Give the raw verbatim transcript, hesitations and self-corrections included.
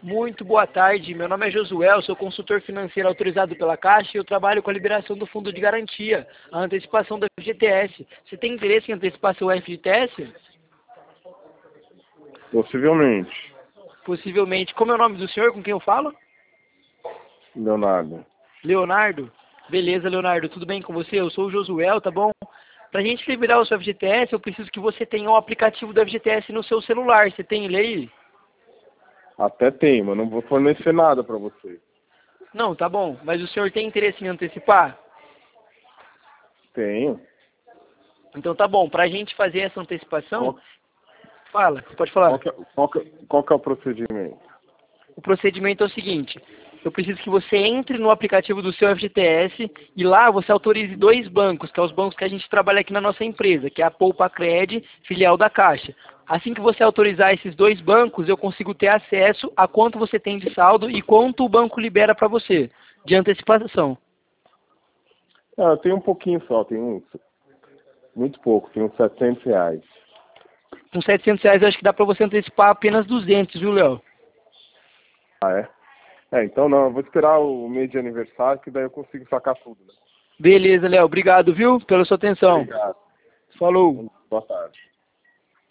Muito boa tarde, meu nome é Josué, eu sou consultor financeiro autorizado pela Caixa e eu trabalho com a liberação do fundo de garantia, a antecipação da F G T S. Você tem interesse em antecipar seu F G T S? Possivelmente. Possivelmente. Como é o nome do senhor com quem eu falo? Leonardo. Leonardo? Beleza, Leonardo, tudo bem com você? Eu sou o Josué, tá bom? Pra gente liberar o seu F G T S, eu preciso que você tenha o aplicativo do F G T S no seu celular. Você tem ele aí? Até tem, mas não vou fornecer nada para você. Não, tá bom. Mas o senhor tem interesse em antecipar? Tenho. Então tá bom. Pra gente fazer essa antecipação... Qual, Fala, pode falar. qual, que, é- qual, que, qual que é o procedimento? O procedimento é o seguinte, eu preciso que você entre no aplicativo do seu F G T S e lá você autorize dois bancos, que são os bancos que a gente trabalha aqui na nossa empresa, que é a Poupa Cred, filial da Caixa. Assim que você autorizar esses dois bancos, eu consigo ter acesso a quanto você tem de saldo e quanto o banco libera para você, de antecipação. Ah, eu tenho um pouquinho só, tenho uns, muito pouco, tenho uns setecentos reais. Com setecentos reais eu acho que dá para você antecipar apenas duzentos, viu, Léo? Ah, é? É, então não, eu vou esperar o mês de aniversário, que daí eu consigo sacar tudo, né? Beleza, Léo. Obrigado, viu, pela sua atenção. Obrigado. Falou. Boa tarde.